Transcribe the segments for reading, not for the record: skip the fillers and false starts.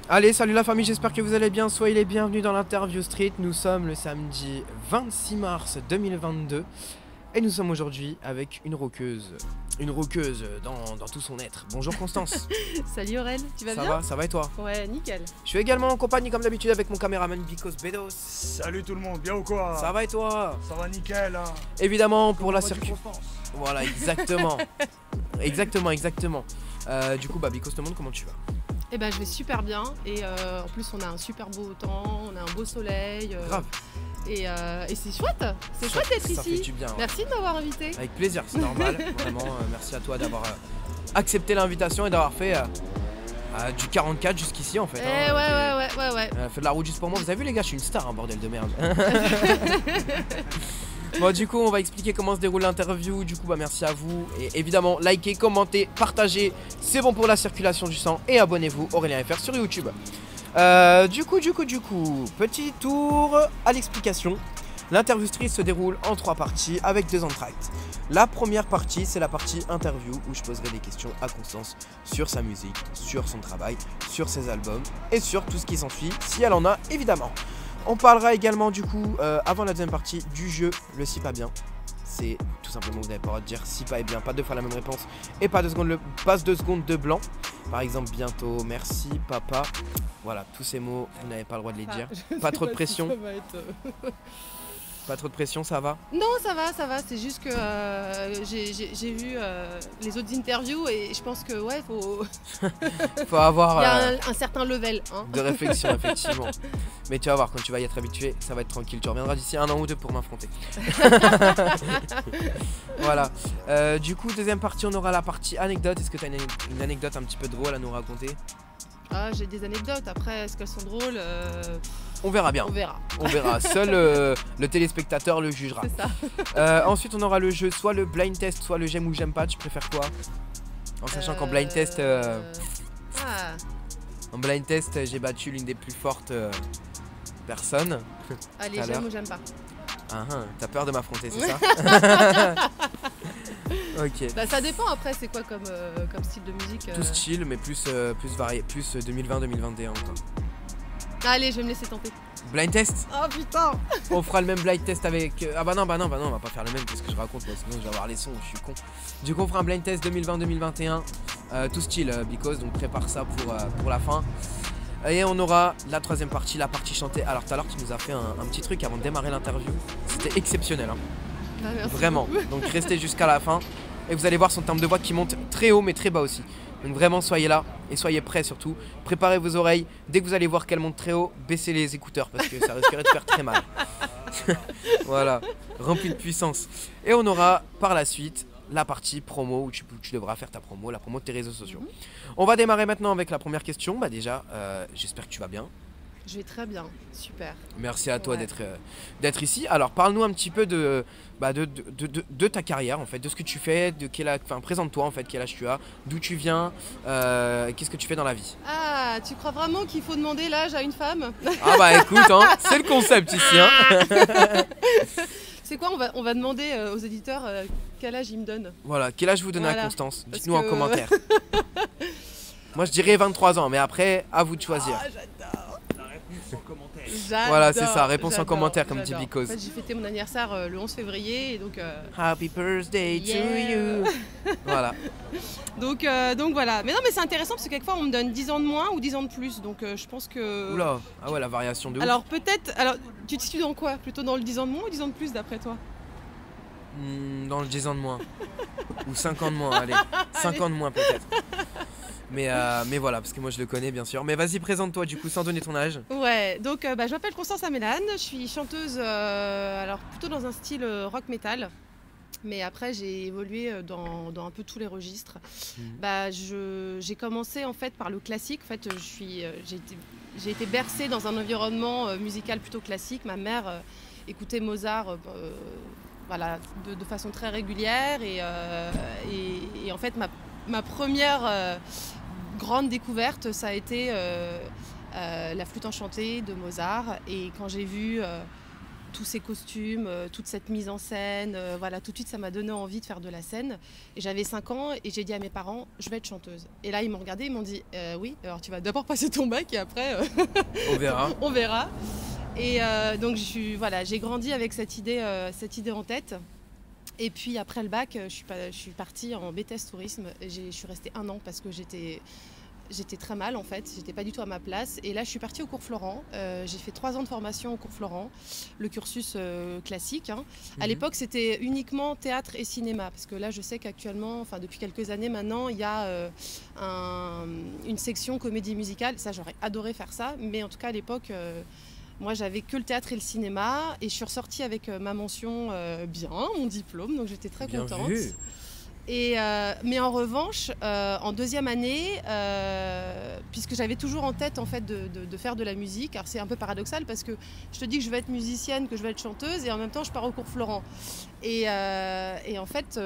Allez, salut la famille, j'espère que vous allez bien. Soyez les bienvenus dans l'interview street. Nous sommes le samedi 26 mars 2022 et nous sommes aujourd'hui avec une rockeuse. Une rockeuse dans tout son être. Bonjour Constance. Salut Aurel, tu vas bien? Ça va et toi? Ouais, nickel. Je suis également en compagnie comme d'habitude avec mon caméraman Bicos Bedos. Salut tout le monde, bien ou quoi? Ça va et toi? Ça va nickel hein. Évidemment pour la Comment vas-tu, circuit. Constance? Voilà, exactement. exactement. Du coup, Bicos, te demande comment tu vas. Eh ben je vais super bien et en plus on a un super beau temps, on a un beau soleil. Grave. Et c'est chouette, d'être Ça fait ici. du bien. Ouais. Merci de m'avoir invité. Avec plaisir, c'est normal. Vraiment, merci à toi d'avoir accepté l'invitation et d'avoir fait du 44 jusqu'ici en fait. Ouais. Fait de la route juste pour moi. Vous avez vu les gars, je suis une star, bordel de merde. Bon, du coup, on va expliquer comment se déroule l'interview. Du coup, merci à vous. Et évidemment, likez, commentez, partagez. C'est bon pour la circulation du sang. Et abonnez-vous, Aurélien FR sur YouTube. Du coup, petit tour à l'explication. L'interview street se déroule en 3 parties avec 2 entractes. La première partie, c'est la partie interview où je poserai des questions à Constance sur sa musique, sur son travail, sur ses albums et sur tout ce qui s'ensuit, si elle en a évidemment. On parlera également du coup, avant la deuxième partie, du jeu, le si pas bien. C'est tout simplement, vous n'avez pas le droit de dire si pas et bien, pas deux fois la même réponse et pas 2 secondes, passe 2 secondes de blanc. Par exemple, bientôt, merci, papa. Voilà, tous ces mots, vous n'avez pas le droit de les dire. Pas trop de pression. Ça va être, Pas trop de pression, ça va? Non, ça va. C'est juste que j'ai vu les autres interviews et je pense que ouais, Faut avoir il y a un certain level. Hein. de réflexion, effectivement. Mais tu vas voir, quand tu vas y être habitué, ça va être tranquille. Tu reviendras d'ici 1 an ou 2 pour m'affronter. Voilà. Du coup, deuxième partie, on aura la partie anecdote. Est-ce que tu as une anecdote un petit peu drôle à nous raconter? Ah, j'ai des anecdotes. Après, est-ce qu'elles sont drôles? On verra bien. On verra. On verra. Seul le téléspectateur le jugera. C'est ça. Ensuite, on aura le jeu, soit le blind test, soit le j'aime ou j'aime pas. Tu préfères quoi? En sachant qu'en blind test, en blind test, j'ai battu l'une des plus fortes personnes. Allez, à j'aime l'heure. ou j'aime pas. T'as peur de m'affronter, c'est ça? Ok. Bah, ça dépend après, c'est quoi comme style de musique Tout style, mais plus varié, plus 2020-2021 quoi. Allez, je vais me laisser tenter. Blind test? Oh putain. On fera le même blind test avec. Ah bah non, on va pas faire le même parce que je raconte moi, sinon je vais avoir les sons, je suis con. Du coup, on fera un blind test 2020-2021, tout style, because, donc prépare ça pour la fin. Et on aura la troisième partie, la partie chantée. Alors tout à l'heure, tu nous as fait un petit truc avant de démarrer l'interview. C'était exceptionnel, hein. Bah, merci. Vraiment. Donc restez jusqu'à la fin et vous allez voir son timbre de voix qui monte très haut mais très bas aussi. Donc vraiment soyez là et soyez prêts surtout. Préparez vos oreilles. Dès que vous allez voir qu'elle monte très haut, baissez les écouteurs parce que ça risquerait de faire très mal. Voilà, rempli de puissance. Et on aura par la suite la partie promo où tu devras faire ta promo, la promo de tes réseaux sociaux. On va démarrer maintenant avec la première question. Bah déjà, j'espère que tu vas bien. Je vais très bien, super. Merci à toi Ouais. d'être ici. Alors parle-nous un petit peu de ta carrière en fait, de ce que tu fais, présente-toi en fait, quel âge tu as, d'où tu viens, qu'est-ce que tu fais dans la vie. Ah, tu crois vraiment qu'il faut demander l'âge à une femme? Ah bah écoute, hein, c'est le concept ici. Hein. C'est quoi, on va demander aux éditeurs quel âge ils me donnent. Voilà, quel âge vous donnez à Voilà. Constance? Parce Dites-nous en que- commentaire. Moi je dirais 23 ans, mais après, à vous de choisir. Ah, j'adore. Commentaire. Voilà, c'est ça, réponse en j'adore, commentaire, comme dit j'adore. Bicos. En fait, j'ai fêté mon anniversaire le 11 février et donc Happy birthday to Yeah. you. Voilà. donc voilà. Mais non, mais c'est intéressant parce que quelquefois on me donne 10 ans de moins ou 10 ans de plus. Donc je pense que Oula, ah ouais, la variation de ouf. Alors peut-être tu te situes dans quoi? Plutôt dans le 10 ans de moins ou 10 ans de plus d'après toi? Dans le 10 ans de moins. Ou 5 ans de moins, allez. 5 ans de moins peut-être. Mais voilà, parce que moi je le connais bien sûr. Mais vas-y, présente-toi du coup sans donner ton âge. Ouais, donc je m'appelle Constance Amélan, je suis chanteuse alors plutôt dans un style rock metal. Mais après j'ai évolué dans un peu tous les registres. J'ai commencé en fait par le classique. En fait, j'ai été bercée dans un environnement musical plutôt classique. Ma mère écoutait Mozart voilà, de façon très régulière et en fait ma première grande découverte ça a été la flûte enchantée de Mozart et quand j'ai vu tous ces costumes, toute cette mise en scène. Voilà, tout de suite, ça m'a donné envie de faire de la scène. Et j'avais 5 ans et j'ai dit à mes parents, je vais être chanteuse. Et là, ils m'ont regardé, ils m'ont dit, oui, alors tu vas d'abord passer ton bac et après, On verra. on verra. Et donc, j'ai grandi avec cette idée en tête. Et puis après le bac, je suis partie en BTS tourisme. Je suis restée 1 an parce que j'étais très mal en fait, j'étais pas du tout à ma place. Et là, je suis partie au cours Florent. J'ai fait 3 ans de formation au cours Florent, le cursus classique. À l'époque, c'était uniquement théâtre et cinéma. Parce que là, je sais qu'actuellement, enfin depuis quelques années maintenant, il y a une section comédie musicale. Ça, j'aurais adoré faire ça. Mais en tout cas, à l'époque, moi, j'avais que le théâtre et le cinéma. Et je suis ressortie avec ma mention bien, mon diplôme. Donc, j'étais très contente. Vu. Mais en revanche, en 2e année, puisque j'avais toujours en tête en fait de faire de la musique, alors c'est un peu paradoxal parce que je te dis que je vais être musicienne, que je vais être chanteuse, et en même temps je pars au cours Florent. Et en fait,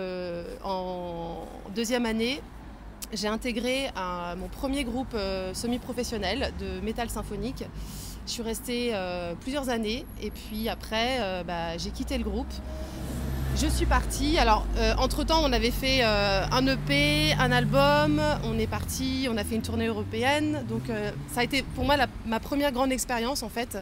en 2e année, j'ai intégré mon premier groupe semi-professionnel de métal symphonique. Je suis restée plusieurs années et puis après, j'ai quitté le groupe. Je suis partie. Alors, entre-temps, on avait fait un EP, un album. On est parti, on a fait une tournée européenne. Donc, ça a été pour moi ma première grande expérience en fait.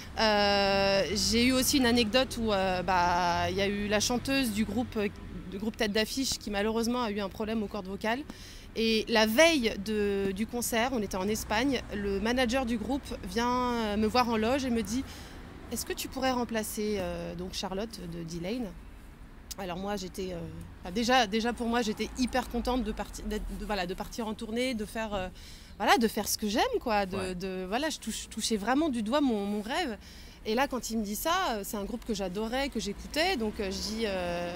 J'ai eu aussi une anecdote où il y a eu la chanteuse du groupe Tête d'Affiche qui malheureusement a eu un problème aux cordes vocales. Et la veille du concert, on était en Espagne, le manager du groupe vient me voir en loge et me dit « Est-ce que tu pourrais remplacer donc Charlotte de D-Lane ?» Alors moi, j'étais déjà pour moi, j'étais hyper contente de partir en tournée, de faire ce que j'aime, quoi. Je touchais vraiment du doigt mon rêve. Et là, quand il me dit ça, c'est un groupe que j'adorais, que j'écoutais, donc je dis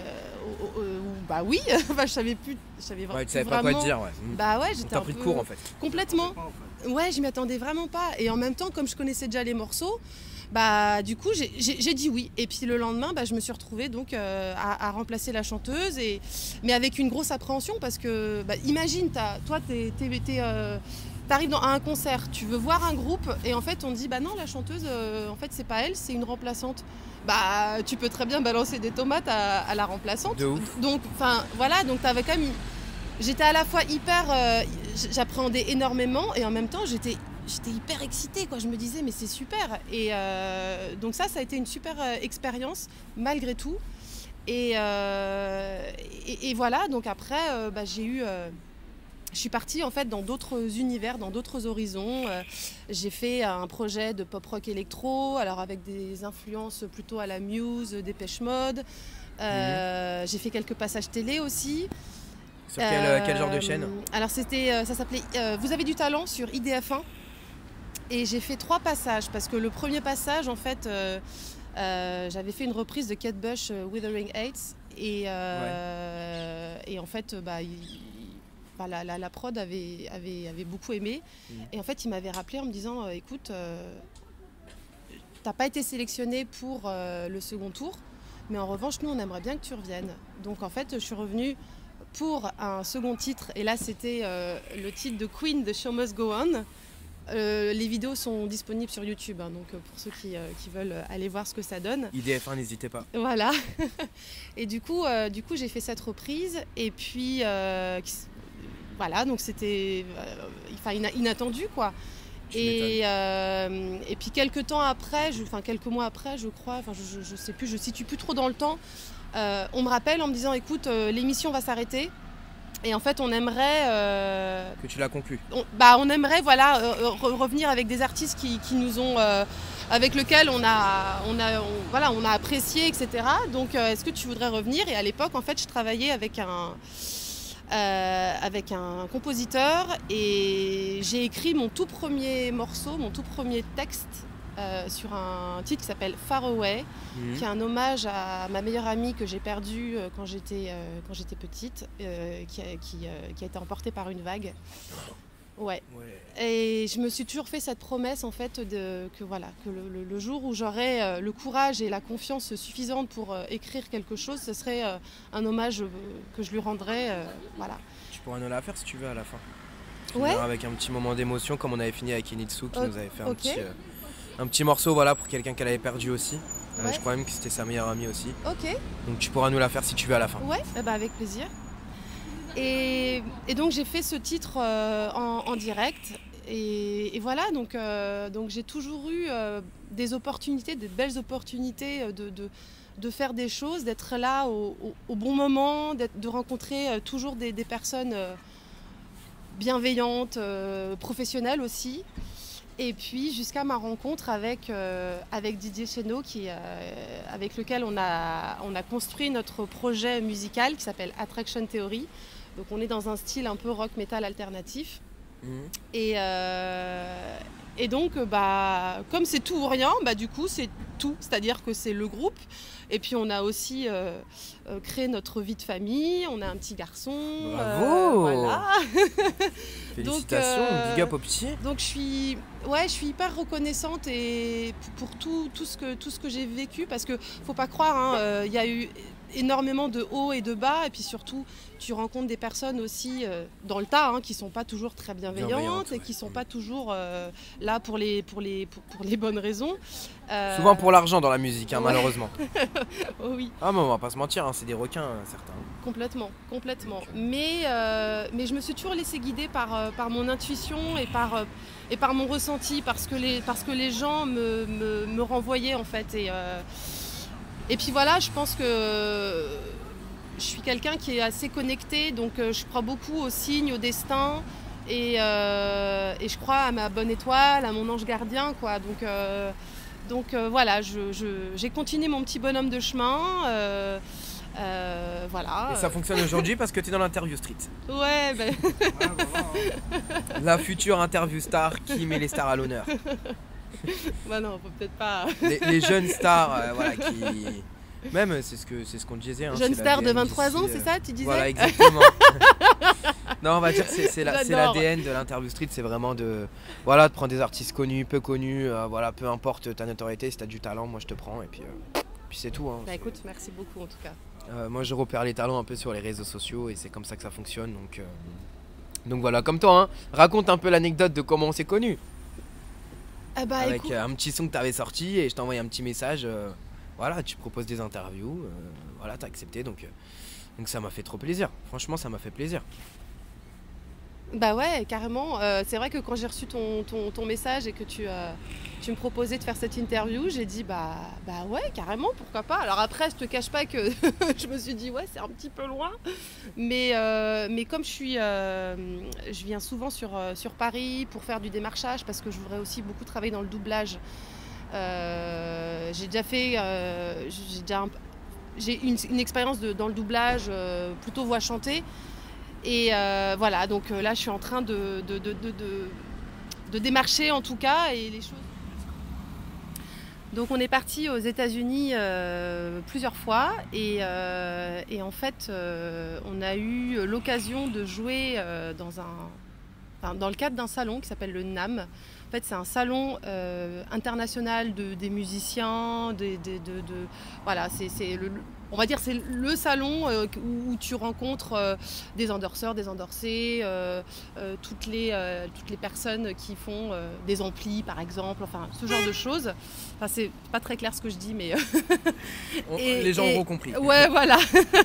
oui. Je savais Ouais, tu savais vraiment pas quoi te dire, ouais. Bah ouais, j'étais T'as pris de court en fait. Complètement. Ouais, je m'y attendais vraiment pas. Et en même temps, comme je connaissais déjà les morceaux, du coup, j'ai dit oui. Et puis le lendemain, je me suis retrouvée donc à remplacer la chanteuse, mais avec une grosse appréhension parce que, imagine, toi, t'arrives à un concert, tu veux voir un groupe et en fait on te dit non, la chanteuse en fait c'est pas elle, c'est une remplaçante. Tu peux très bien balancer des tomates à la remplaçante. De ouf. Donc t'avais quand même, j'étais à la fois j'appréhendais énormément et en même temps j'étais hyper excitée, quoi. Je me disais mais c'est super. Et donc ça a été une super expérience malgré tout. Et voilà, donc après je suis partie en fait dans d'autres univers, dans d'autres horizons. J'ai fait un projet de pop-rock électro, alors avec des influences plutôt à la Muse, Dépêche Mode. J'ai fait quelques passages télé aussi. Sur quel genre de chaîne? Alors ça s'appelait Vous avez du talent sur IDF1. Et j'ai fait 3 passages parce que le premier passage en fait, j'avais fait une reprise de Kate Bush, Wuthering Heights. Et en fait, la prod avait beaucoup aimé. Et en fait, il m'avait rappelé en me disant écoute, t'as pas été sélectionné pour le second tour, mais en revanche, nous, on aimerait bien que tu reviennes. Donc en fait, je suis revenue pour un second titre. Et là, c'était le titre de Queen de Show Must Go On. Les vidéos sont disponibles sur YouTube, donc pour ceux qui veulent aller voir ce que ça donne. IDF1, n'hésitez pas. Voilà. Et du coup, j'ai fait cette reprise. Et puis... voilà, donc c'était inattendu, quoi. Et puis quelques mois après, je crois, je sais plus, je situe plus trop dans le temps, on me rappelle en me disant écoute, l'émission va s'arrêter et en fait on aimerait que tu l'as conclu. On aimerait revenir avec des artistes qui nous ont avec lesquels on a apprécié, etc. Donc est-ce que tu voudrais revenir? Et à l'époque en fait je travaillais avec un compositeur et j'ai écrit mon tout premier morceau, mon tout premier texte sur un titre qui s'appelle Far Away, qui est un hommage à ma meilleure amie que j'ai perdue quand j'étais petite, qui a été emportée par une vague. Ouais. Et je me suis toujours fait cette promesse en fait que le jour où j'aurai le courage et la confiance suffisante pour écrire quelque chose, ce serait un hommage que je lui rendrais. Voilà. Tu pourras nous la faire si tu veux à la fin. Ouais. Avec un petit moment d'émotion comme on avait fini avec Initsu qui nous avait fait un petit morceau pour quelqu'un qu'elle avait perdu aussi. Ouais. Je crois même que c'était sa meilleure amie aussi. Ok. Donc tu pourras nous la faire si tu veux à la fin. Ouais, avec plaisir. Et donc j'ai fait ce titre en direct. Et voilà, donc j'ai toujours eu des opportunités, des belles opportunités de faire des choses, d'être là au bon moment, de rencontrer toujours des personnes bienveillantes, professionnelles aussi. Et puis jusqu'à ma rencontre avec Didier Chéneau, avec lequel on a construit notre projet musical qui s'appelle Attraction Theory. Donc on est dans un style un peu rock metal alternatif. Et donc comme c'est tout ou rien, du coup c'est tout, c'est-à-dire que c'est le groupe. Et puis on a aussi créé notre vie de famille, on a un petit garçon. Bravo. Voilà. Félicitations, big up au petit. Donc je suis hyper reconnaissante et pour tout ce que j'ai vécu, parce que faut pas croire, il y a eu énormément de hauts et de bas, et puis surtout tu rencontres des personnes aussi dans le tas qui sont pas toujours très bienveillantes et qui sont pas toujours là pour les bonnes raisons. Souvent pour l'argent dans la musique, malheureusement. Oh oui. Ah mais on va pas se mentir, c'est des requins certains. Complètement. Mais je me suis toujours laissée guider par mon intuition et par mon ressenti, parce que les gens me renvoyaient en fait. Et puis voilà, je pense que je suis quelqu'un qui est assez connecté, donc je crois beaucoup aux signes, au destin, et je crois à ma bonne étoile, à mon ange gardien, quoi. Donc voilà, j'ai continué mon petit bonhomme de chemin. Voilà. Et ça fonctionne aujourd'hui parce que tu es dans l'interview street. Ouais, La future interview star qui met les stars à l'honneur. Non, faut peut-être pas. Les jeunes stars, qui. Même, c'est ce qu'on disait. Jeunes stars de 23 ans, c'est ça, tu disais? Voilà, exactement. Non, on va dire que c'est l'ADN de l'interview street, c'est vraiment de prendre des artistes connus, peu connus, peu importe ta notoriété, si tu as du talent, moi je te prends, et puis c'est tout. Écoute, merci beaucoup en tout cas. Moi je repère les talents un peu sur les réseaux sociaux, et c'est comme ça que ça fonctionne, donc voilà, comme toi, raconte un peu l'anecdote de comment on s'est connus. Avec écoute... un petit son que tu avais sorti, et je t'ai envoyé un petit message, tu proposes des interviews, t'as accepté, donc ça m'a fait trop plaisir, franchement ça m'a fait plaisir. Bah ouais, carrément. C'est vrai que quand j'ai reçu ton message et que tu me proposais de faire cette interview, j'ai dit bah ouais, carrément, pourquoi pas. Alors après, je te cache pas que je me suis dit ouais, c'est un petit peu loin. Mais comme je viens souvent sur Paris pour faire du démarchage, parce que je voudrais aussi beaucoup travailler dans le doublage. J'ai déjà fait... j'ai une expérience dans le doublage, plutôt voix chantée. Et voilà, donc là je suis en train de démarcher en tout cas, et les choses. Donc on est parti aux États-Unis plusieurs fois, et en fait on a eu l'occasion de jouer dans le cadre d'un salon qui s'appelle le NAMM. En fait, c'est un salon international des musiciens, voilà, on va dire c'est le salon où tu rencontres des endorseurs, des endorsés, toutes les personnes qui font des amplis par exemple, enfin ce genre de choses. Enfin, c'est pas très clair ce que je dis, mais les gens auront compris. Ouais, voilà.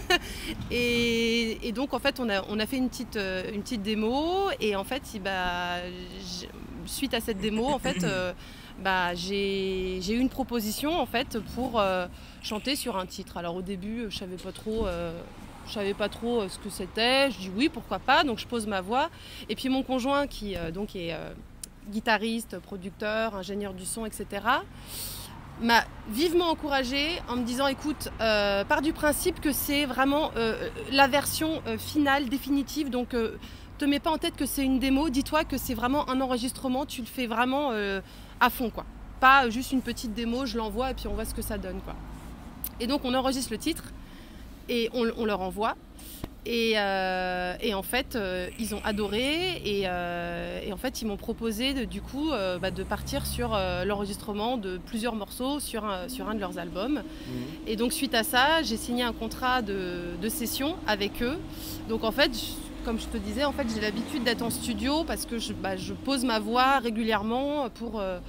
et donc en fait on a fait une petite démo, et en fait suite à cette démo, en fait, j'ai eu une proposition en fait pour chanter sur un titre. Alors au début, je savais pas trop ce que c'était. Je dis oui, pourquoi pas. Donc je pose ma voix. Et puis mon conjoint, qui donc est guitariste, producteur, ingénieur du son, etc., m'a vivement encouragée en me disant écoute, pars du principe que c'est vraiment la version finale, définitive. Donc te mets pas en tête que c'est une démo, dis-toi que c'est vraiment un enregistrement, tu le fais vraiment à fond, quoi. Pas juste une petite démo, je l'envoie et puis on voit ce que ça donne, quoi. Et donc on enregistre le titre et on leur envoie, et en fait ils ont adoré, et en fait ils m'ont proposé de partir sur l'enregistrement de plusieurs morceaux sur un de leurs albums. Et donc suite à ça, j'ai signé un contrat de session avec eux. Donc en fait, comme je te disais, en fait, j'ai l'habitude d'être en studio parce que je pose ma voix régulièrement pour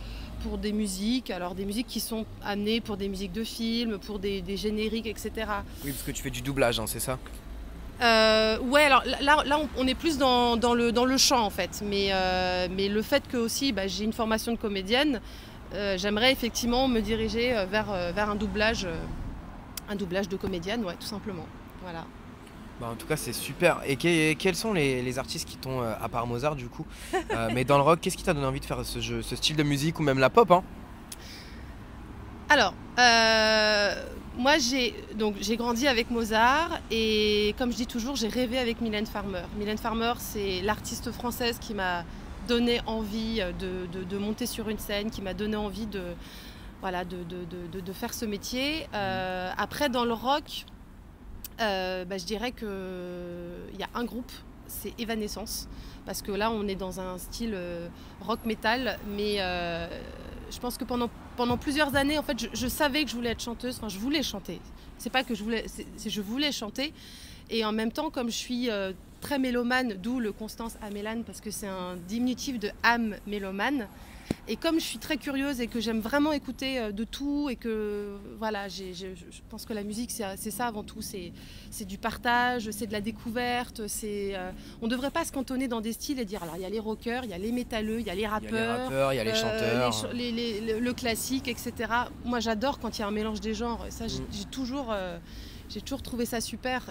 pour des musiques, alors des musiques qui sont amenées pour des musiques de films, pour des génériques, etc. Oui, parce que tu fais du doublage, hein, c'est ça? Ouais, alors là on est plus dans le chant en fait, mais le fait que aussi j'ai une formation de comédienne, j'aimerais effectivement me diriger vers un doublage de comédienne, ouais, tout simplement. Voilà. Bah, en tout cas, c'est super. Et quels sont les artistes qui t'ont, à part Mozart du coup, mais dans le rock, qu'est-ce qui t'a donné envie de faire ce style de musique ou même la pop, hein? Alors, moi j'ai grandi avec Mozart et comme je dis toujours, j'ai rêvé avec Mylène Farmer. Mylène Farmer, c'est l'artiste française qui m'a donné envie de monter sur une scène, qui m'a donné envie de faire ce métier. Après, dans le rock, je dirais qu'il y a un groupe, c'est Evanescence. Parce que là, on est dans un style rock metal, mais je pense que pendant plusieurs années, en fait, je savais que je voulais être chanteuse. Enfin, je voulais chanter. C'est pas que je voulais chanter. Et en même temps, comme je suis très mélomane, d'où le Constance Amélan, parce que c'est un diminutif de âme mélomane. Et comme je suis très curieuse et que j'aime vraiment écouter de tout et que voilà, je pense que la musique c'est ça avant tout, c'est du partage, c'est de la découverte, on ne devrait pas se cantonner dans des styles et dire alors il y a les rockers, il y a les métalleux, il y a les rappeurs, il y a les chanteurs, le classique, etc. Moi j'adore quand il y a un mélange des genres, ça j'ai toujours trouvé ça super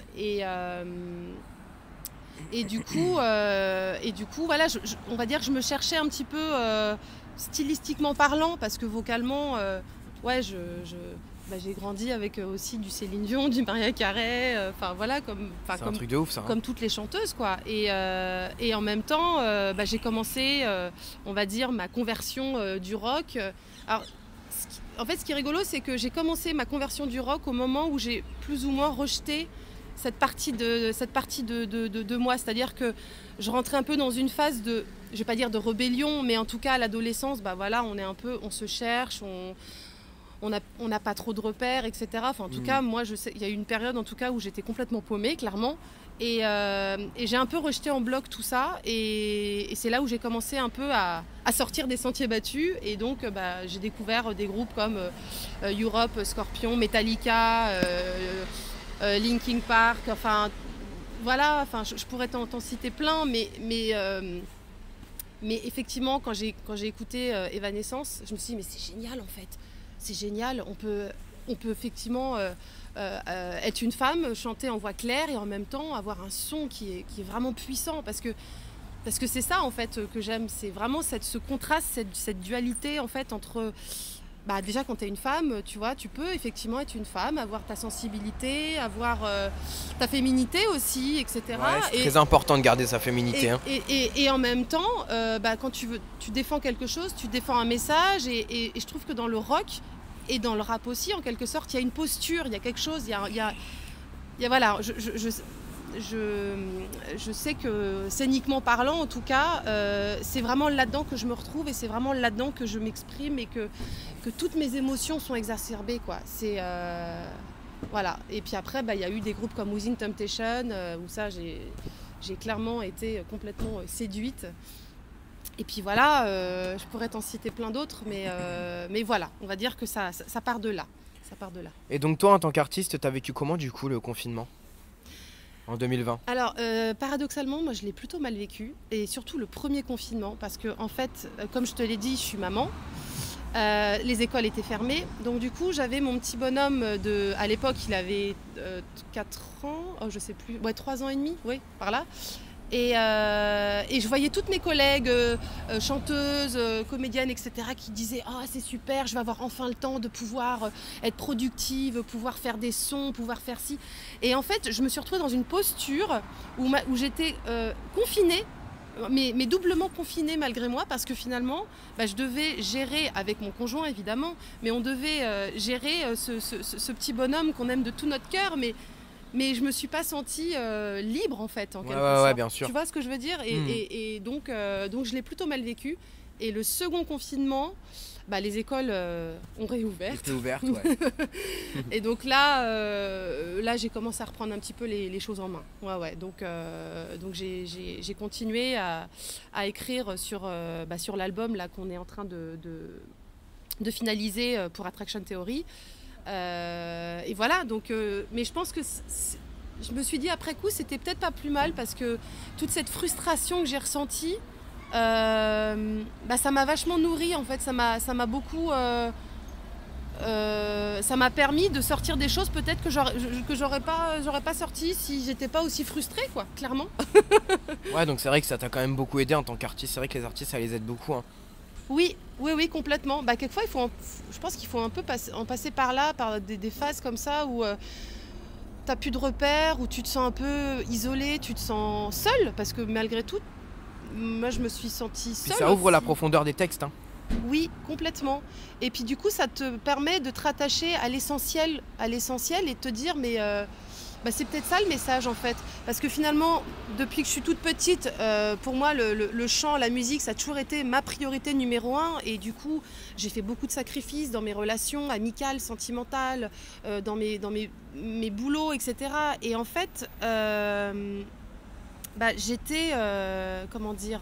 et du coup voilà, on va dire que je me cherchais un petit peu stylistiquement parlant, parce que vocalement, j'ai grandi avec aussi du Céline Dion, du Mariah Carey, c'est un truc de ouf ça, hein. Comme toutes les chanteuses quoi. Et en même temps, j'ai commencé, on va dire, ma conversion du rock. Alors, en fait, ce qui est rigolo, c'est que j'ai commencé ma conversion du rock au moment où j'ai plus ou moins rejeté cette partie de moi, c'est-à-dire que je rentrais un peu dans une phase de, je vais pas dire de rébellion, mais en tout cas à l'adolescence, on se cherche, on n'a pas trop de repères, etc. Enfin, en tout cas, moi, je sais, il y a eu une période en tout cas où j'étais complètement paumée, clairement, et j'ai un peu rejeté en bloc tout ça, et c'est là où j'ai commencé un peu à sortir des sentiers battus, et donc j'ai découvert des groupes comme Europe, Scorpion, Metallica. Linkin Park, je pourrais t'en citer plein, mais effectivement, quand j'ai écouté Evanescence, je me suis dit, mais c'est génial en fait, c'est génial, on peut effectivement être une femme, chanter en voix claire et en même temps avoir un son qui est vraiment puissant, parce que c'est ça en fait que j'aime, c'est vraiment ce contraste, cette dualité en fait entre... déjà quand tu es une femme, tu vois, tu peux effectivement être une femme, avoir ta sensibilité, avoir ta féminité aussi, etc. Ouais, c'est très important de garder sa féminité. Et en même temps, quand tu défends quelque chose, tu défends un message, et je trouve que dans le rock et dans le rap aussi, en quelque sorte, il y a une posture, il y a quelque chose, il y a voilà, je sais que scéniquement parlant, en tout cas, c'est vraiment là-dedans que je me retrouve, et c'est vraiment là-dedans que je m'exprime, et que toutes mes émotions sont exacerbées, quoi. C'est voilà. Et puis après, il y a eu des groupes comme Within Temptation, où ça, j'ai clairement été complètement séduite. Et puis voilà, je pourrais t'en citer plein d'autres, mais voilà, on va dire que ça part de là. Ça part de là. Et donc toi, en tant qu'artiste, t'as vécu comment du coup le confinement en 2020? Alors, paradoxalement, moi je l'ai plutôt mal vécu, et surtout le premier confinement, parce que en fait, comme je te l'ai dit, je suis maman. Les écoles étaient fermées, donc du coup j'avais mon petit bonhomme à l'époque il avait 4 ans, je sais plus, 3 ans et demi, oui, par là. Et je voyais toutes mes collègues chanteuses, comédiennes, etc. qui disaient « Ah, c'est super, je vais avoir enfin le temps de pouvoir être productive, pouvoir faire des sons, pouvoir faire ci. » Et en fait, je me suis retrouvée dans une posture où j'étais confinée, mais doublement confinée malgré moi, parce que finalement, je devais gérer avec mon conjoint évidemment, mais on devait gérer ce petit bonhomme qu'on aime de tout notre cœur, mais je me suis pas sentie libre en fait, en quelque sorte. Ouais, bien sûr. Tu vois ce que je veux dire, et donc je l'ai plutôt mal vécu. Et le second confinement, les écoles ont réouvert. C'était ouverte, ouais. Et donc là j'ai commencé à reprendre un petit peu les choses en main. Ouais. Donc j'ai continué à écrire sur l'album là qu'on est en train finaliser pour Attraction Theory. Et voilà, donc, mais je pense que je me suis dit après coup, c'était peut-être pas plus mal parce que toute cette frustration que j'ai ressentie, ça m'a vachement nourrie en fait, ça m'a beaucoup... ça m'a permis de sortir des choses peut-être que j'aurais pas sorti si j'étais pas aussi frustrée, quoi, clairement. Ouais, donc c'est vrai que ça t'a quand même beaucoup aidé en tant qu'artiste. C'est vrai que les artistes, ça les aide beaucoup. Hein. Oui, complètement. Quelquefois, je pense qu'il faut un peu en passer par là, par des phases comme ça où t'as plus de repères, où tu te sens un peu isolé, tu te sens seule, parce que malgré tout, moi je me suis sentie seule. Puis ça ouvre aussi. la profondeur des textes. Hein. Oui, complètement. Et puis du coup, ça te permet de te rattacher à l'essentiel et de te dire, mais c'est peut-être ça le message en fait. Parce que finalement, depuis que je suis toute petite, pour moi, le chant, la musique, ça a toujours été ma priorité numéro 1. Et du coup, j'ai fait beaucoup de sacrifices dans mes relations amicales, sentimentales, dans mes boulots, etc. Et en fait, j'étais, comment dire...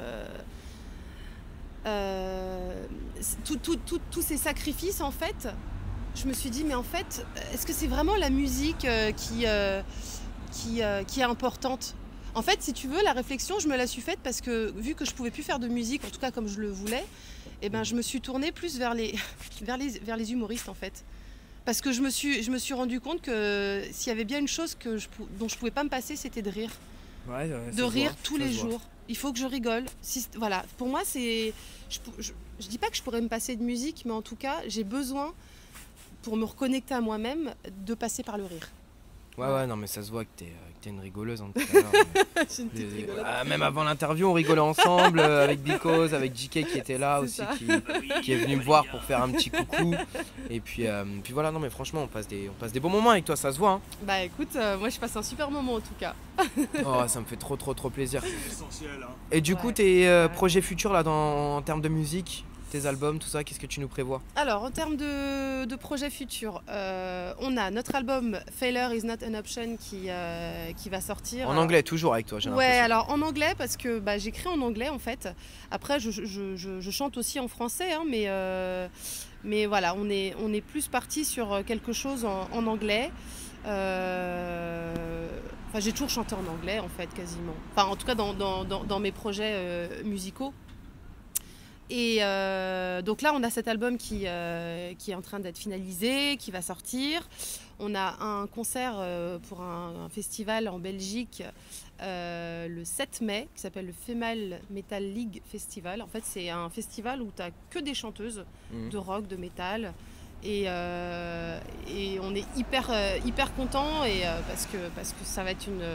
tous ces sacrifices en fait, je me suis dit mais en fait est-ce que c'est vraiment la musique qui est importante? En fait, si tu veux, la réflexion je me la suis faite parce que vu que je pouvais plus faire de musique, en tout cas comme je le voulais, je me suis tournée plus vers les humoristes en fait. Parce que je me suis rendu compte que s'il y avait bien une chose dont je pouvais pas me passer, c'était de rire. Ouais, de rire tous les jours. Il faut que je rigole. Voilà, pour moi, c'est... Je dis pas que je pourrais me passer de musique, mais en tout cas, j'ai besoin, pour me reconnecter à moi-même, de passer par le rire. Ouais, non, mais ça se voit que t'es une rigoleuse. Hein, tout à l'heure. Je suis une petite rigolote. Même avant l'interview, on rigolait ensemble avec Because, avec JK qui était là aussi, qui est venu me voir pour faire un petit coucou. Et puis voilà, non mais franchement, on passe des bons moments avec toi, ça se voit. Hein. Écoute, moi je passe un super moment en tout cas. Oh, ça me fait trop plaisir. C'est essentiel. Hein. Et du coup, tes projets futurs là, en termes de musique, tes albums, tout ça, qu'est-ce que tu nous prévois? Alors, en termes de projets futurs, on a notre album Failure is not an option qui va sortir. En anglais, toujours avec toi, j'ai l'impression. Ouais, alors en anglais, parce que j'écris en anglais en fait. Après, je chante aussi en français, hein, mais voilà, on est plus parti sur quelque chose en anglais. J'ai toujours chanté en anglais en fait, quasiment. Enfin, en tout cas, dans mes projets musicaux. Et donc là, on a cet album qui est en train d'être finalisé, qui va sortir. On a un concert pour un festival en Belgique le 7 mai qui s'appelle le Female Metal League Festival. En fait, c'est un festival où tu n'as que des chanteuses de rock, de métal. Et on est hyper contents parce que ça va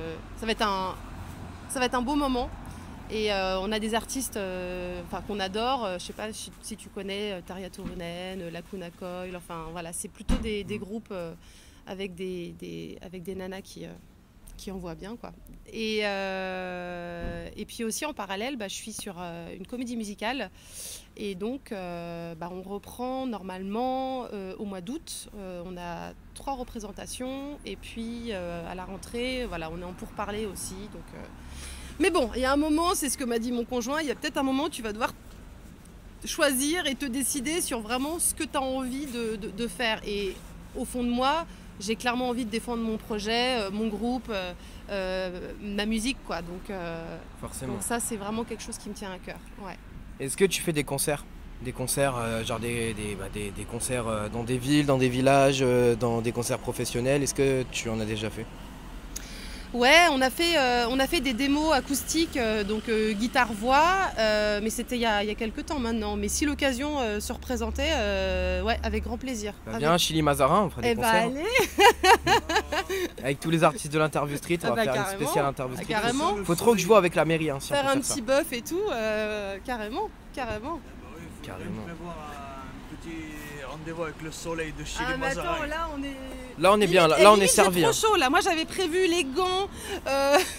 être un beau moment. Et on a des artistes qu'on adore. Je sais pas si tu connais Tarja Turunen, Lacuna Coil. Enfin voilà, c'est plutôt des groupes avec des nanas qui envoient bien, quoi. Et puis aussi en parallèle, je suis sur une comédie musicale. Et donc on reprend normalement au mois d'août. On a 3 représentations. Et puis à la rentrée, voilà, on est en pourparlers aussi. Donc mais bon, il y a un moment, c'est ce que m'a dit mon conjoint, il y a peut-être un moment où tu vas devoir choisir et te décider sur vraiment ce que tu as envie de faire. Et au fond de moi, j'ai clairement envie de défendre mon projet, mon groupe, ma musique, quoi. Donc ça, c'est vraiment quelque chose qui me tient à cœur. Ouais. Est-ce que tu fais des concerts? Des concerts, genre des concerts dans des villes, dans des villages, dans des concerts professionnels. Est-ce que tu en as déjà fait? Ouais, on a fait des démos acoustiques, guitare-voix, mais c'était il y a quelques temps maintenant. Mais si l'occasion se représentait, avec grand plaisir. Viens à Chili Mazarin, on fera des concerts. Allez. Avec tous les artistes de l'Interview Street, on va faire une spéciale Interview Street. Carrément. Faut trop que je vois avec la mairie. Hein, si faire on peut un petit bœuf et tout, carrément. Carrément. Prévoir un petit rendez-vous avec le soleil de Chili Mazarin. Attends, là on est bien, là on est servi. C'est trop chaud là. Moi j'avais prévu les gants,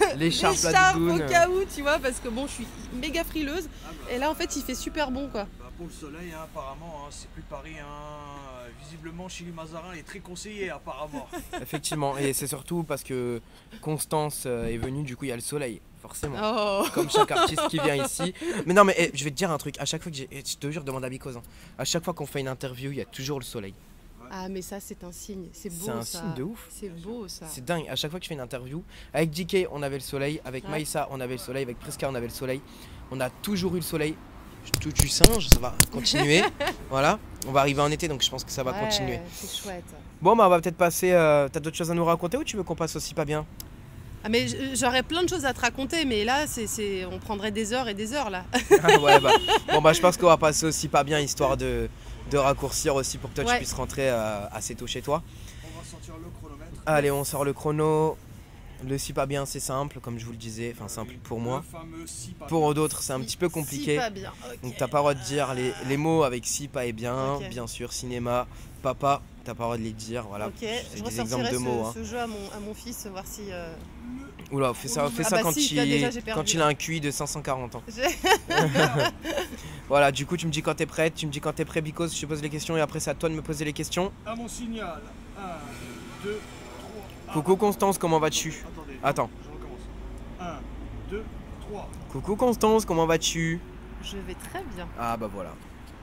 l'écharpe au cas où, tu vois, parce que bon, je suis méga frileuse. Et là en fait il fait super bon, quoi. pour le soleil, hein, apparemment, hein, c'est plus Paris. Hein. Visiblement, Chili Mazarin est très conseillé, apparemment. Effectivement, et c'est surtout parce que Constance est venue, du coup il y a le soleil, forcément. Oh. Comme chaque artiste qui vient ici. Mais non, mais je vais te dire un truc, à chaque fois que je te jure, demande à Bicose, hein, à chaque fois qu'on fait une interview, il y a toujours le soleil. Ah mais ça c'est un signe, c'est beau C'est un ça. signe de ouf. C'est beau ça. C'est dingue, à chaque fois que je fais une interview, avec JK on avait le soleil, avec Ouais. Maïssa on avait le soleil, avec Priska on avait le soleil, on a toujours eu le soleil. Tu singe, ça va continuer. Voilà, on va arriver en été donc je pense que ça va Ouais, continuer. C'est chouette. Bon bah on va peut-être passer, t'as d'autres choses à nous raconter ou tu veux qu'on passe aussi pas bien? Ah mais j'aurais plein de choses à te raconter, mais là on prendrait des heures et des heures là. Ah ouais bah, bon bah je pense qu'on va passer aussi pas bien histoire de raccourcir aussi pour que toi tu Ouais. puisses rentrer assez tôt chez toi. On va sortir le chronomètre. Allez on sort le chrono. Le si pas bien c'est simple comme je vous le disais, enfin simple pour moi. Le fameux si pas Pour bien. d'autres c'est un petit peu compliqué. Si pas bien. Ok. Donc t'as pas le droit de dire les mots avec si, pas et bien, Ok. bien sûr, cinéma, papa, t'as pas le droit de les dire, voilà. Ok, C'est je des exemples ressortirai de mots. ce jeu à mon fils, voir si. Oula, fais ça Ah bah quand, si, là, déjà, j'ai perdu, quand il là. a un QI de 540 ans. j'ai- Voilà, du coup tu me dis quand t'es prête, tu me dis quand t'es prêt, Bicose, je te pose les questions et après c'est à toi de me poser les questions. À mon signal. 1, 2, 3. Coucou Constance, comment vas-tu? Attendez. Attends. Je recommence. 1, 2, 3. Coucou Constance, comment vas-tu? Je vais très bien. Ah bah voilà.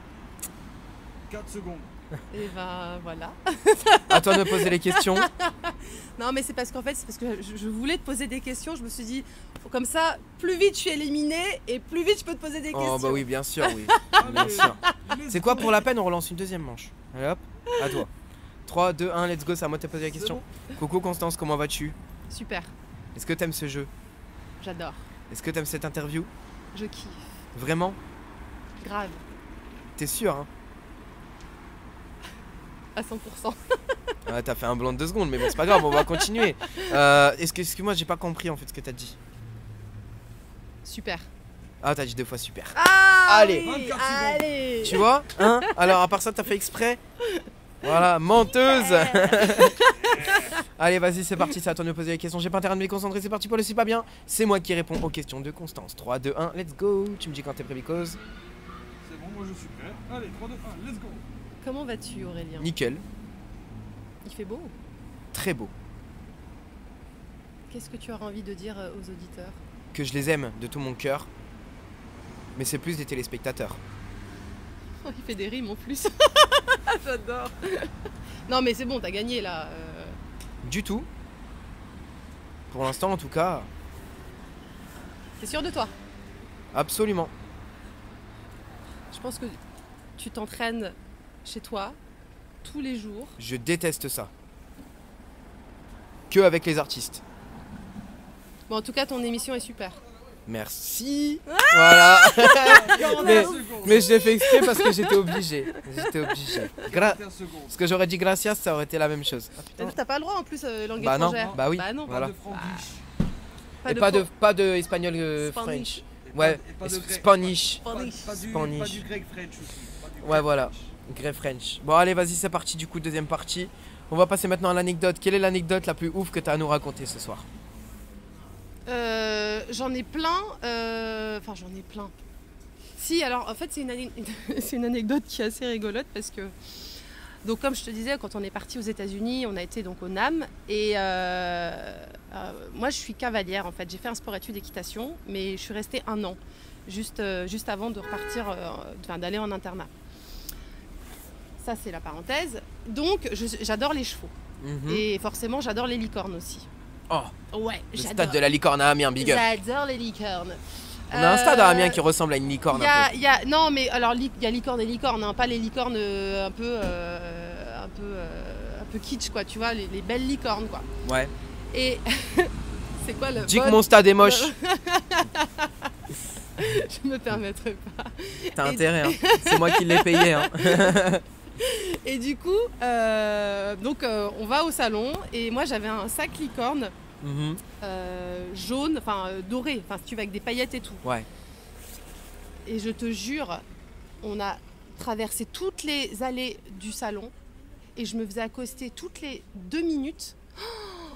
4 secondes. Et ben voilà. À toi de me poser les questions. Non mais c'est parce qu'en fait, c'est parce que je voulais te poser des questions. Je me suis dit, comme ça, plus vite je suis éliminée et plus vite je peux te poser des questions. Oh bah oui, bien sûr, oui. Bien Allez, sûr. let's C'est quoi go. pour la peine, on relance une deuxième manche. Allez hop, à toi. 3, 2, 1, let's go, c'est à moi de te poser la question. Coucou Constance, comment vas-tu? Super, Est-ce que t'aimes ce jeu? j'adore. Est-ce que t'aimes cette interview? Je kiffe. Vraiment? Grave. T'es sûr hein? À 100%. Ouais, t'as fait un blanc de 2 secondes, mais bon, c'est pas grave, on va continuer. Excuse-moi, j'ai pas compris en fait ce que t'as dit. Super. Ah, t'as dit 2 fois super. Ah Allez. oui, 24 secondes. allez. Tu vois? Hein? Alors, à part ça, t'as fait exprès? Voilà, menteuse! Allez, vas-y, c'est parti, c'est à toi de me poser les questions. J'ai pas intérêt de me concentrer, c'est parti pour le si pas bien. C'est moi qui réponds aux questions de Constance. 3, 2, 1, let's go! Tu me dis quand t'es prêt, Bicose? C'est bon, moi je suis prêt. Allez, 3, 2, 1, let's go. Comment vas-tu Aurélien? Nickel, Il fait beau. très beau. Qu'est-ce que tu auras envie de dire aux auditeurs? Que je les aime de tout mon cœur. Mais c'est plus des téléspectateurs. Oh, il fait des rimes en plus. J'adore. Non mais c'est bon, t'as gagné là. Du tout. Pour l'instant, en tout cas, T'es sûr de toi? absolument. Je pense que tu t'entraînes chez toi tous les jours. Je déteste ça. Que avec les artistes. Bon, en tout cas, ton émission est super. Merci. Voilà. 41 mais, secondes. mais je l'ai fait exprès parce que j'étais obligé. J'étais obligé. 41 secondes. Parce que j'aurais dit gracias, ça aurait été la même chose. Ah, putain. T'as pas le droit en plus, langue Bah non, étrangère. bah oui. Bah non. Voilà. Pas de franglish. Et pas de espagnol Spanish. French. Ouais, Et pas de grec. Spanish. Pas Spanish. du grec French aussi. Pas du Ouais, grec voilà. French. Grey French. Bon, allez, vas-y, c'est parti. Du coup, deuxième partie. On va passer maintenant à l'anecdote. Quelle est l'anecdote la plus ouf que tu as à nous raconter ce soir? J'en ai plein. Enfin, j'en ai plein. Si, alors en fait, c'est une anecdote qui est assez rigolote parce que. Donc, comme je te disais, quand on est parti aux États-Unis, on a été donc au NAM. Et moi, je suis cavalière en fait. J'ai fait un sport-études équitation, mais je suis restée 1 an, juste avant de repartir, d'aller en internat. Ça, c'est la parenthèse. Donc, j'adore les chevaux. Mhm. Et forcément, j'adore les licornes aussi. Oh, Ouais, le j'adore. stade de la licorne à Amiens, big up. J'adore les licornes. On a un stade à Amiens qui ressemble à une licorne un peu. Non, mais alors il y a licorne et licorne, hein, pas les licornes un peu kitsch, quoi. Tu vois, les belles licornes, quoi. Ouais. Et c'est quoi le Dis que bon- mon stade est moche. Je me permettrai pas. T'as Et- intérêt, hein. C'est moi qui l'ai payé, hein. Et du coup, on va au salon et moi j'avais un sac licorne Mhm. jaune, doré, enfin si tu veux avec des paillettes et tout. Ouais. Et je te jure, on a traversé toutes les allées du salon et je me faisais accoster toutes les 2 minutes. Oh,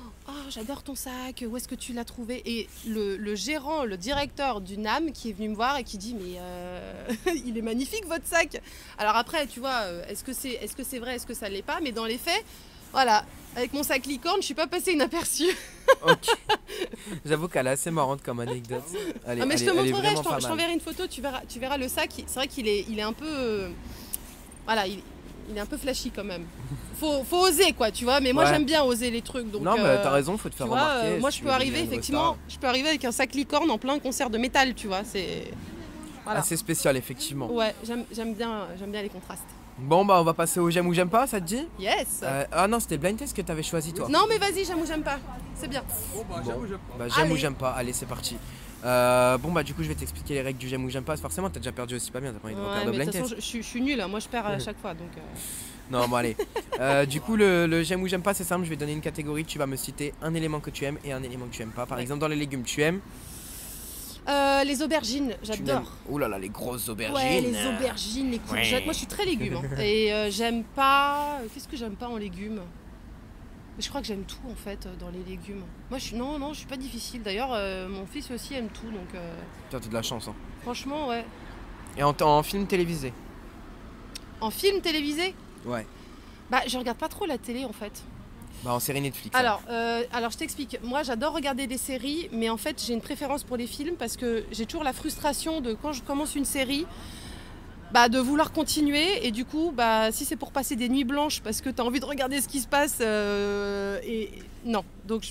j'adore ton sac, où est-ce que tu l'as trouvé? Et le gérant, le directeur du NAM qui est venu me voir et qui dit mais il est magnifique votre sac. Alors après, tu vois, est-ce que c'est vrai, est-ce que ça l'est pas? Mais dans les faits, voilà, avec mon sac licorne, je suis pas passée inaperçue. Ok. J'avoue qu'elle est assez marrante comme anecdote. Mais je te montrerai, je t'enverrai une photo, tu verras le sac. C'est vrai qu'il est un peu... voilà, il est un peu flashy quand même. Faut oser quoi, tu vois, mais moi j'aime bien oser les trucs. Donc, non, mais t'as raison, faut te faire remarquer. Moi je peux arriver effectivement, je peux arriver avec un sac licorne en plein concert de métal, tu vois, c'est... Voilà. Assez spécial effectivement. Ouais, j'aime bien les contrastes. Bon bah on va passer au j'aime ou j'aime pas, ça te dit? Yes. Ah non, c'était blind test que t'avais choisi toi. Non mais vas-y, j'aime ou j'aime pas, c'est bien. J'aime ou j'aime pas, allez c'est parti. Bon bah du coup je vais t'expliquer les règles du j'aime ou j'aime pas. Forcément t'as déjà perdu aussi pas bien, t'as pas envie de refaire le blind test. De toute façon je suis nulle, moi je perds à chaque fois donc... Non bon allez. Du coup le j'aime ou j'aime pas c'est simple, je vais donner une catégorie, tu vas me citer un élément que tu aimes et un élément que tu aimes pas. Par exemple dans les légumes tu aimes les aubergines, j'adore. Oh là là, les grosses aubergines. Ouais, les aubergines, les courgettes. Ouais. Moi, je suis très légumes. Hein. Et j'aime pas. Qu'est-ce que j'aime pas en légumes? Je crois que j'aime tout en fait dans les légumes. Moi, je suis pas difficile. D'ailleurs, mon fils aussi aime tout, donc. Toi, t'as de la chance. Hein. Franchement, ouais. Et en film télévisé? En film télévisé? Ouais. Bah, je regarde pas trop la télé en fait. Bah en série Netflix. Alors je t'explique. Moi j'adore regarder des séries, mais en fait j'ai une préférence pour les films parce que j'ai toujours la frustration de quand je commence une série, bah, de vouloir continuer et du coup bah si c'est pour passer des nuits blanches parce que tu as envie de regarder ce qui se passe et non. Donc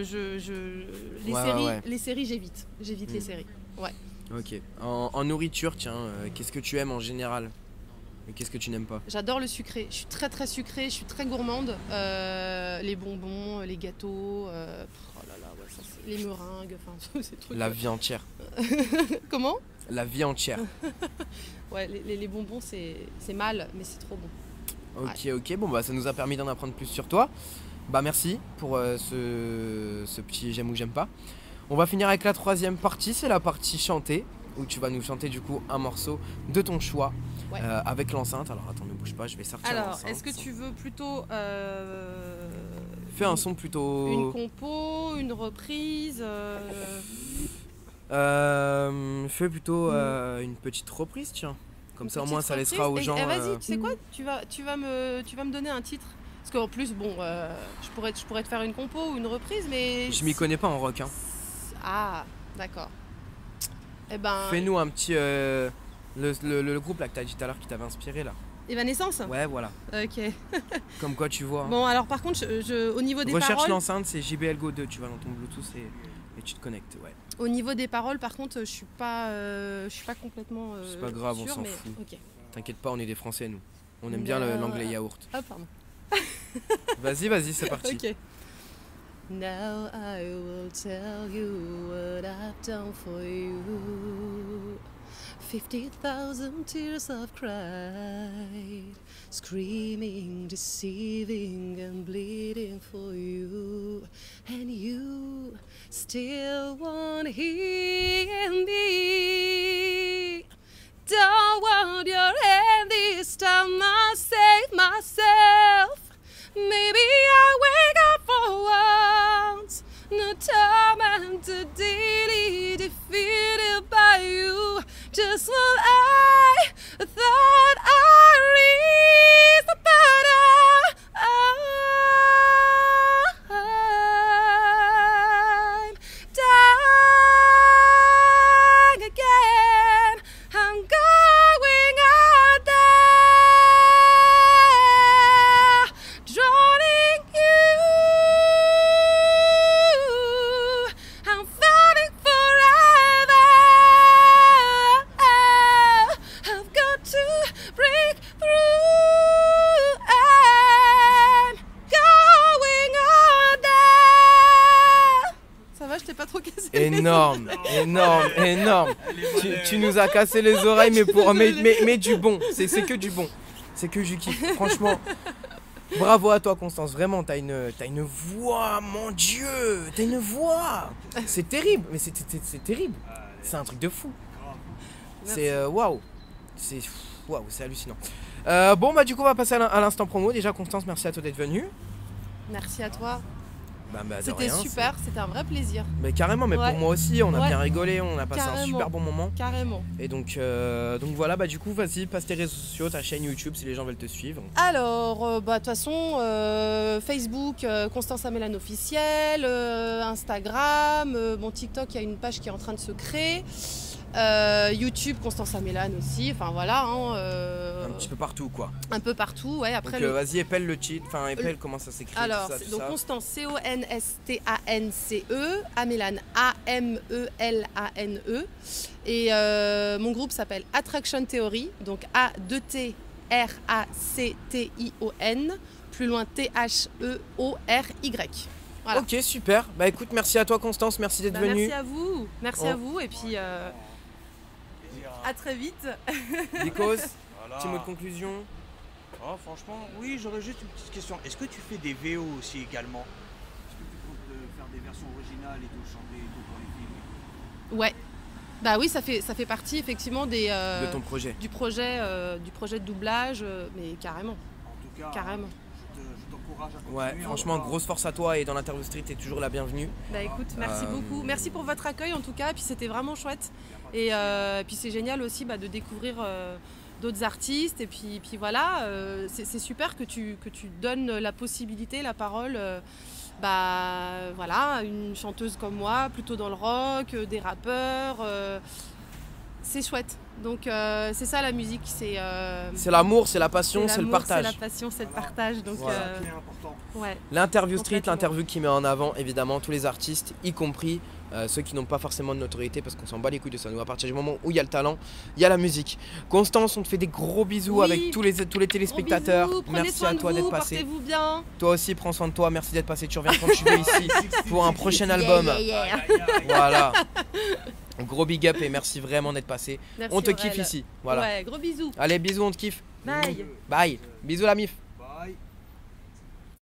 les séries j'évite les séries. Ouais. Ok. En nourriture, tiens, qu'est-ce que tu aimes en général? Et qu'est-ce que tu n'aimes pas? J'adore le sucré, je suis très très sucrée, je suis très gourmande. Les bonbons, les gâteaux, oh là là, ouais, ça, les meringues, enfin ces trucs. La vie entière. Comment? La vie entière. Ouais, les bonbons c'est mal, mais c'est trop bon. Ok, ouais. Ok, bon bah ça nous a permis d'en apprendre plus sur toi. Bah merci pour ce petit j'aime ou j'aime pas. On va finir avec la troisième partie, c'est la partie chantée, où tu vas nous chanter du coup un morceau de ton choix. Ouais. Avec l'enceinte. Alors attends, ne bouge pas, je vais sortir l'enceinte. Alors, est-ce que tu veux plutôt... Fais un son plutôt... Une compo, une reprise Fais plutôt une petite reprise, tiens. Comme ça au moins ça laissera aux gens... Vas-y, tu sais quoi, tu vas me donner un titre. Parce qu'en plus, bon, je pourrais te faire une compo ou une reprise, mais... Je m'y connais pas en rock, hein. Ah, d'accord. Eh ben... Fais-nous un petit... Le groupe là que t'as dit tout à l'heure qui t'avait inspiré là. Evanescence? Ouais, voilà. Ok. Comme quoi tu vois. Bon, alors par contre, au niveau des paroles... Recherche l'enceinte, c'est JBL Go 2, tu vas dans ton Bluetooth et tu te connectes, ouais. Au niveau des paroles, par contre, je suis pas complètement c'est pas grave, sûre, on s'en mais... fout. Okay. T'inquiète pas, on est des Français, nous. On aime bien l'anglais yaourt. Ah, pardon. Vas-y, c'est parti. Ok. Now I will tell you what I've done for you. 50,000 tears I've cried, screaming, deceiving and bleeding for you, and you still won't hear me. Don't want your hand this time, I'll save myself. Maybe I wake up for once, no tormented, daily defeated by you. Just when I thought I reached the bottom, I'm dying again. I'm going out there, drowning you. I'm falling forever. I've got to break through and going out there. Ça va, je t'ai pas trop cassé. Énorme, énorme. Tu nous as cassé les oreilles, mais du bon. C'est que du bon. C'est que du kiff. Franchement, bravo à toi, Constance. Vraiment, t'as une voix, mon Dieu. T'as une voix. C'est terrible, mais c'est terrible. C'est un truc de fou. C'est waouh. C'est hallucinant. Bon, bah du coup, on va passer à l'instant promo. Déjà, Constance, merci à toi d'être venue. Merci à toi. de C'était rien, super, c'était un vrai plaisir. Mais carrément, mais Ouais. pour moi aussi, on a Ouais. bien rigolé, on a passé un Carrément. super bon moment. Carrément. Et donc voilà, du coup, vas-y, passe tes réseaux sociaux, ta chaîne YouTube si les gens veulent te suivre. Alors, de toute façon, Facebook, Constance Amélan officiel, Instagram, mon TikTok, il y a une page qui est en train de se créer. YouTube, Constance Amélan aussi, enfin voilà. Un petit peu partout, quoi. Un peu partout, ouais. Après, Donc vas-y, épelle le cheat, enfin épelle comment ça s'écrit. alors, tout ça, tout donc ça. Constance, C-O-N-S-T-A-N-C-E, Amélan, A-M-E-L-A-N-E. Et mon groupe s'appelle Attraction Theory, donc A-2-T-R-A-C-T-I-O-N, plus loin T-H-E-O-R-Y. Voilà. Ok, super. Bah écoute, merci à toi Constance, merci d'être venue. Merci à vous, merci à vous, et puis à très vite. Nikos, Voilà. petit mot de conclusion. Oh, franchement, oui, j'aurais juste une petite question. Est-ce que tu fais des VO aussi également? Est-ce que tu comptes faire des versions originales et tout, chanter et tout pour les films? Ouais. Bah oui, ça fait partie effectivement De ton projet. du projet de doublage, mais carrément, En tout cas, carrément. je t'encourage à continuer. Ouais, franchement, grosse force à toi et dans l'interview street, t'es toujours la bienvenue. Bah écoute, merci beaucoup. Merci pour votre accueil en tout cas, puis c'était vraiment chouette. Et puis c'est génial aussi de découvrir d'autres artistes. Et puis voilà, c'est super que tu donnes la possibilité, la parole, voilà, une chanteuse comme moi, plutôt dans le rock, des rappeurs. C'est chouette. Donc c'est ça la musique, c'est l'amour, c'est la passion, c'est le l'amour, partage. c'est la passion, c'est le partage. Donc Voilà. C'est important. ouais. L'interview street, Complètement. l'interview qui met en avant évidemment tous les artistes, y compris ceux qui n'ont pas forcément de notoriété parce qu'on s'en bat les couilles de ça. Nous, à partir du moment où il y a le talent, il y a la musique. Constance, on te fait des gros bisous Oui. avec tous les téléspectateurs. Gros bisous, prenez Merci soin à de toi vous, d'être passé. portez-vous bien. Toi aussi, prends soin de toi. Merci d'être passé. Tu reviens quand tu veux ici pour un prochain album. Voilà. Gros big up et merci vraiment d'être passé. Merci, On te Aurel. kiffe ici. Voilà. Ouais, gros bisous. Allez, bisous, on te kiffe. Bye. Bye. Bisous la mif.